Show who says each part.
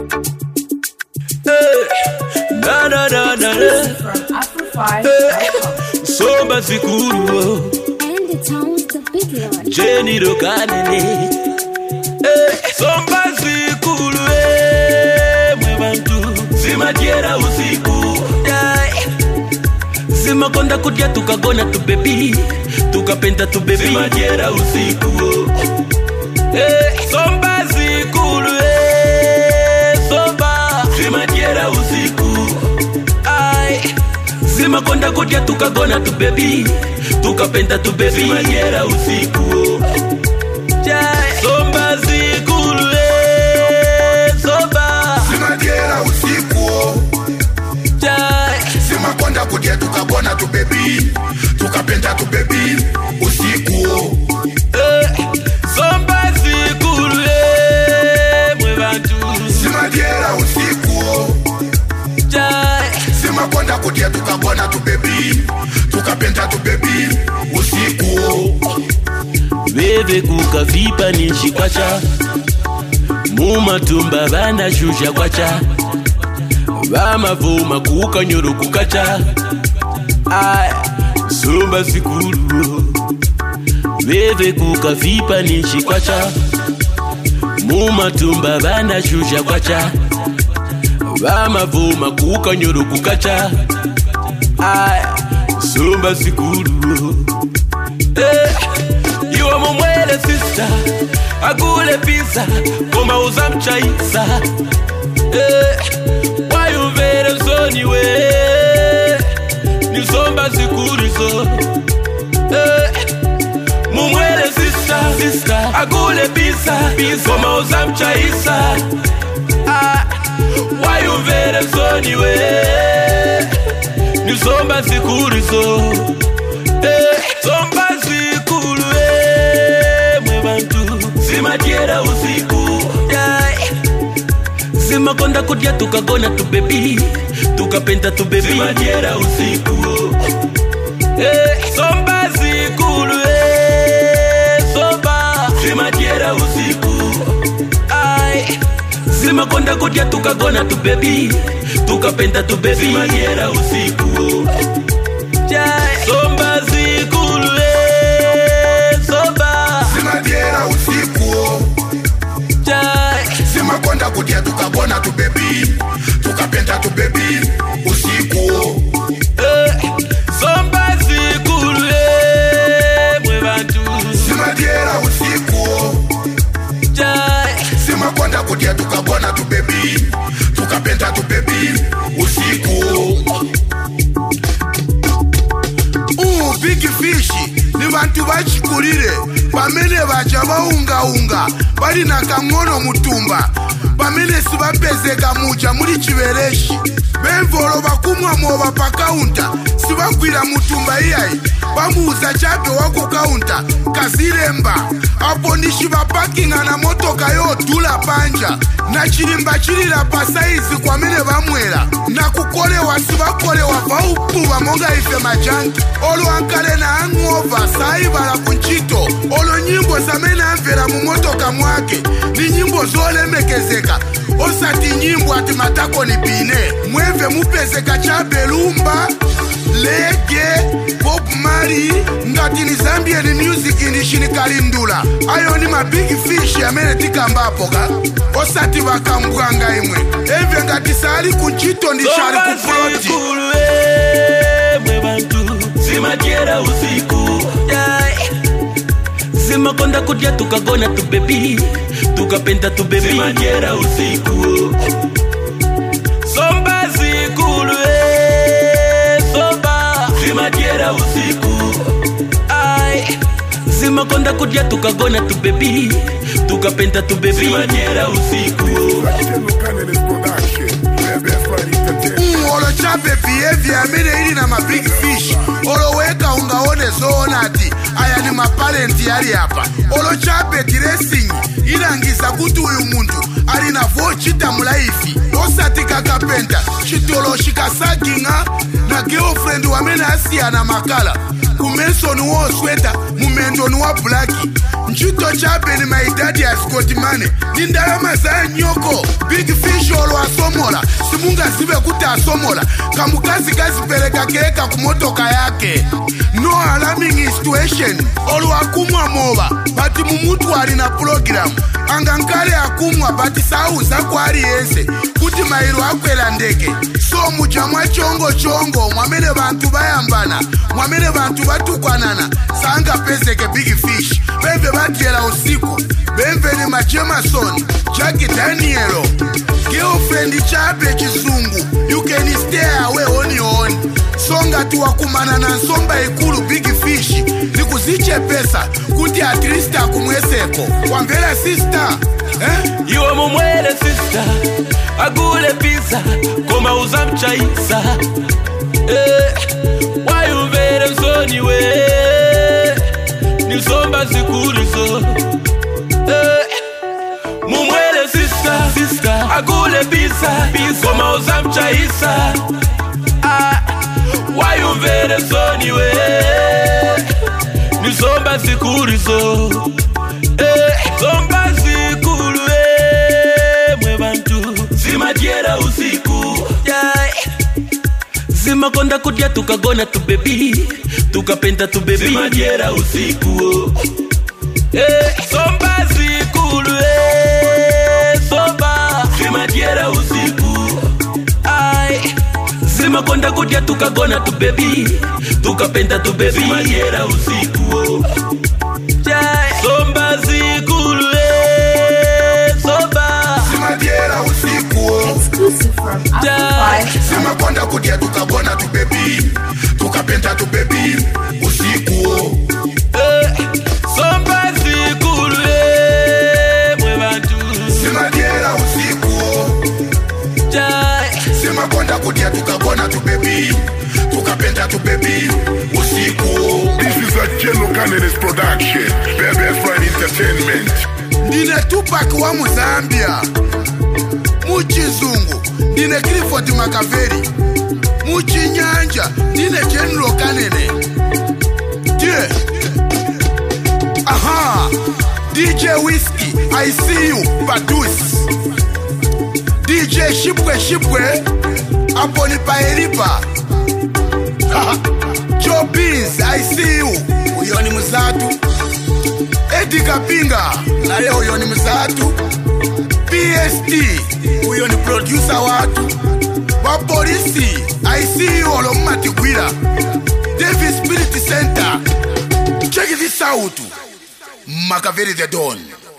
Speaker 1: From Afro5.
Speaker 2: Somba zikuru.
Speaker 1: And the town's the big one.
Speaker 2: Jenny Rokanine. Somba zikuru. Mwebantu. Zima diera usiku. Zima konda kudia tukagona tu baby. Tukapenda tu baby. Zima diera usiku. Somba zikuru. Somba. Zima diera usiku. Zima konda kudia tukagona tu baby. Tukapenda tu baby. Zima diera usiku. Somba zikuru. Somba.
Speaker 3: Zima diera usiku. Zima konda kudia tukagona tu baby. Tukapenda tu baby usiku.
Speaker 2: Somba zikuru. Mwebantu.
Speaker 3: Zima diera usiku. Zima konda kudia tukagona tu baby. Tukapenda tu baby usiku.
Speaker 2: Bebe kuka vipa nishi kwacha. Muma tumba banda shusha kwacha. Bama vuma kuka nyoro kukacha. Somba zikuru. Bebe kuka vipa nishi kwacha. Muma tumba banda shusha kwacha. Bama vuma kuka nyoro kukacha. Somba zikuru. Iwa mumwele sister. Agule pizza. Koma uza mchaisa. Why you very sonny way? Ni somba zikuru so. Mumwele sister. Agule pizza. Koma uza mchaisa. Why you very sonny way? Ni somba zikuru so. Somba zikuru. Mwebantu. Zima diera usiku. Zima konda kudia tukagona tu baby. Tukapenda tu baby. Zima diera usiku. Somba zikuru. Somba. Zima diera usiku. Zima konda kudia tukagona tu baby. Tukapenda tu baby. Zima diera usiku. Somba zikuru. Somba.
Speaker 3: Zima diera usiku. Zima konda kudia tukagona tu baby. Tukapenda tu baby usiku.
Speaker 2: Somba zikuru. Mwebantu.
Speaker 3: Zima diera usiku. Zima konda kudia tukagona tu baby. Tukapenda tu baby usiku. Big Fish ni bantu bachikulire bamene bacha baunga bali na kangono mutumba bamene sibapezeka mucha muri chibereshi bemvolo bakumwa moba pa counter sibagwira mutumba iyayi bamuza chape wako counter kazilemba apo nishiba parking na motoka yo dula panja na chilimba chilila pa size kwa mene bamwela na kukolewa sibakolewa baupuba monga ife majanki olo ankale na hangover saibala kunchito olo nyimbo zamene amvera mu motoka mwake ni nyimbo zolemekezeka osati nyimbo ati matako ni bine mweve mupezeka cha belumba lege Bob Marley ngati ni Zambian music ndishini kalindula ayo ni ma Big Fish amene tikambapo ka osati bakambwanga imwe eve ngati sali kunchito ndishali kufloti
Speaker 2: Mwebantu. Zima diera usiku. Zima konda kudia tukagona tu baby. Tukapenda tu baby. Zima diera usiku. Somba zikuru. Somba. Zima diera usiku. Zima konda kudia tukagona tu baby. Tukapenda tu baby. Zima diera usiku.
Speaker 3: Olo chape behavior amene ili na ma Big Fish olo weka ungaone zoonati aya ni maparenti yali hapa olo chape dressing ilangiza kuti uyu muntu ali na vochita mulaifi osati kakapenta chitolo shikasaginga na girlfriend wamene asiyana makala kumensoni wo sweta mumendoni wa blaki Nchuto chape ni maidadi ya Scott Mane. Nindalama za nyoko. Big Fish olo asomola. Simunga zibe kuta asomola. Kamukazi peleka keka kumotoka yake. No alarming situation. Olo akumwa moba. Bati mumutu wali na program. Angankale akumwa bati sauza kwa ari yense. Kuti mairu akwela ndeke. So mujamwa chongo. Mwamene bantu bayambana. Mwamene bantu batukwanana. Sanga peseke Big Fish. Bembe batiela usiku. Bembe ni Majemason. Jackie Danielo. Girlfriend chape chizungu. You can stay away on your own. Songa tuwakumana na nsomba ikulu Big Fish. Nikuziche pesa. Kuti atrista kumweseko. Wambela sister.
Speaker 2: Iwe mumwele sister. Agule pizza. Koma uzamchaisa. Wayuvere msoni we. Nisomba sikurizo. Mumwele sister. Agule pizza. Koma uzamchaisa. Wayuvere msoni we. Nisomba sikurizo. Somba sikuru mwe bantu. Zimadiera usiku. Zimakonda kutia tukagona tu baby. Tukapenda tu baby. Zimadiera usiku. Somba sikuru somba. Zimadiera usiku. Zimakonda kutia tukagona tu baby. Tukapenda tu baby. Zimadiera usiku. Somba sikuru somba.
Speaker 3: Zimadiera usiku.
Speaker 1: Exclusive from Afro5.
Speaker 3: Zimakonda kutia tukagona tu baby. Tukapenda tu baby. Usiku.
Speaker 2: Somba sikuru mwe bantu.
Speaker 3: Zimadiera usiku. Zimakonda kutia tukagona tu baby. Tukapenda tu baby. Usiku.
Speaker 4: This is a Jello Cannabis production. Baby Friend Entertainment.
Speaker 3: Ndine Tupac wa Muzambia. Muchizungu. Ndine Clifford Makaveli. Muchinyanja. Ndine Jello Kanene. Yeah. Aha. DJ Whiskey. I see you. Badus. DJ Shipwe. Aponi Paeripa. Joe Beans. I see you. Uyoni Muzatu. Eddie Kapinga. Nale uyoni Muzatu. PST. Uyoni producer watu. Wapolisi. I see you all on Matigwira. Davis Spirit Center. Check this out. Makaveli the Don.